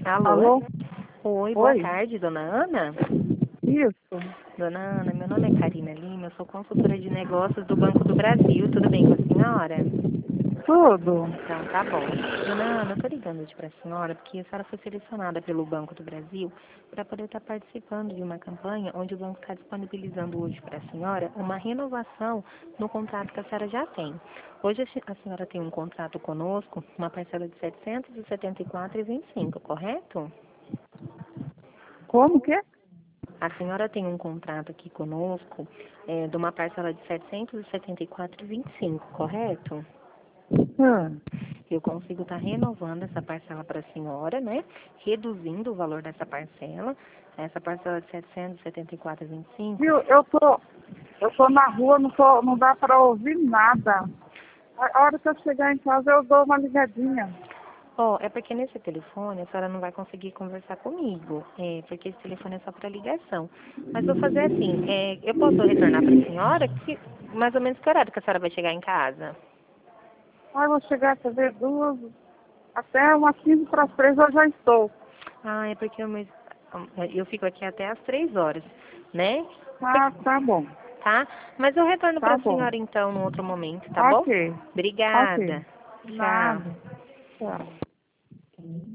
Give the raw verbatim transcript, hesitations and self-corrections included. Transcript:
Alô? Alô? Oi, boa Oi? tarde, dona Ana. Isso. Dona Ana, meu nome é Karina Lima, eu sou consultora de negócios do Banco do Brasil. Tudo bem com a senhora? Tudo. Então, tá bom. Dona Ana, eu tô ligando hoje para a senhora porque a senhora foi selecionada pelo Banco do Brasil para poder estar participando de uma campanha onde o banco está disponibilizando hoje para a senhora uma renovação no contrato que a senhora já tem. Hoje a se- a senhora tem um contrato conosco, uma parcela de setecentos e setenta e quatro reais e vinte e cinco, correto? Como que é? A senhora tem um contrato aqui conosco é, de uma parcela de setecentos e setenta e quatro reais e vinte e cinco, correto? Hum. Eu consigo estar renovando essa parcela para a senhora, né? Reduzindo o valor dessa parcela. Essa parcela de setecentos e setenta e quatro reais e vinte e cinco. Viu, eu tô, eu tô na rua, não, tô, não dá para ouvir nada. A hora que eu chegar em casa, eu dou uma ligadinha. Ó, é porque nesse telefone a senhora não vai conseguir conversar comigo, é, porque esse telefone é só para ligação. Mas vou fazer assim, é, eu posso retornar para a senhora? Que, mais ou menos que horário que a senhora vai chegar em casa? Aí eu vou chegar, quer ver, duas, até umas quinze para as três eu já estou. Ah, é porque eu, me- eu fico aqui até às três horas, né? Ah, tá bom. Tá? Mas eu retorno para Tá a bom. senhora então no outro momento, tá bom? Ok. Ok. Obrigada. Tchau. Nada. Tchau.